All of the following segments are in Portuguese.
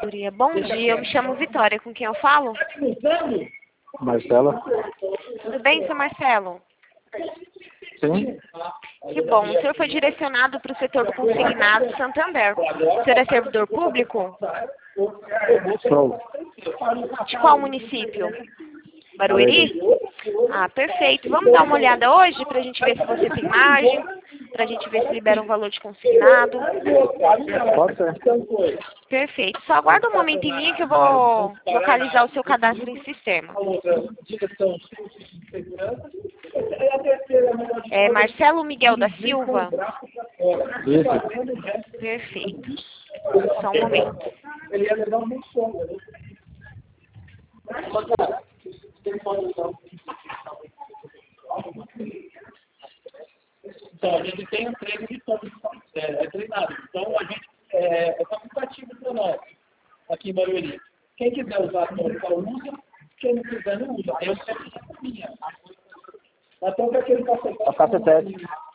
Aposentadoria. Bom dia, eu me chamo Vitória, com quem eu falo? Marcelo? Tudo bem, seu Marcelo? Sim? Que bom, o senhor foi direcionado para o setor consignado Santander. O senhor é servidor público? Sou. De qual município? Barueri? Ah, perfeito. Vamos dar uma olhada hoje para a gente ver se você tem margem, para a gente ver se libera um valor de consignado. Pode ser. Perfeito. Só aguarda um momento em linha que eu vou localizar o seu cadastro em sistema. É Marcelo Miguel da Silva? Isso. Perfeito. Só um momento. Então, a gente tem um treino de todos, é treinado. Então, a gente é facultativo para nós, aqui em Barueri. Quem quiser usar a tonka, usa. Quem não quiser, não usa. Aí eu sempre a minha. A tonka é aquele cacetete. A cacetete.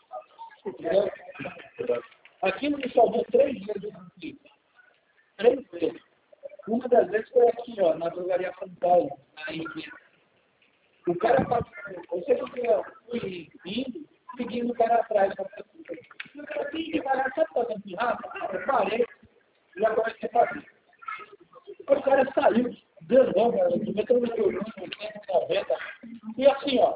Aquilo me salvou 3 vezes no clipe. 3 vezes. Uma das vezes foi aqui, ó, na drogaria São Paulo, na Índia. O cara passou, você fui vindo, seguindo o cara atrás. E o cara tem que parar, sabe fazendo pirraça? Eu parei, já comecei a fazer. O cara saiu, deu logo, meteu no meu 90, e assim, ó.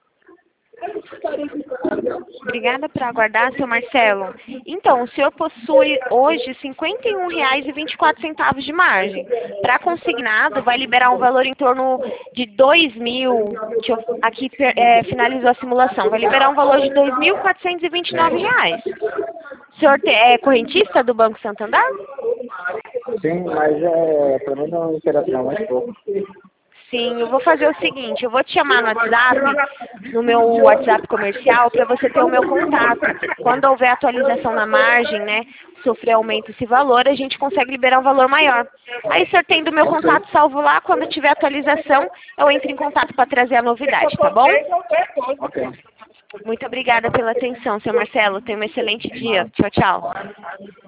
Obrigada por aguardar, seu Marcelo. Então, o senhor possui hoje R$ 51,24 de margem. Para consignado, vai liberar um valor em torno de R$ 2.000. Aqui finalizou a simulação. Vai liberar um valor de R$ 2.429. O senhor é correntista do Banco Santander? Sim, mas pelo menos não interação mais pouco. Sim, eu vou fazer o seguinte, eu vou te chamar no WhatsApp, no meu WhatsApp comercial, para você ter o meu contato. Quando houver atualização na margem, né, sofrer aumento esse valor, a gente consegue liberar um valor maior. Aí, o senhor tendo o meu contato salvo lá, quando tiver atualização, eu entro em contato para trazer a novidade, tá bom? Ok. Muito obrigada pela atenção, seu Marcelo. Tenha um excelente dia. Tchau, tchau.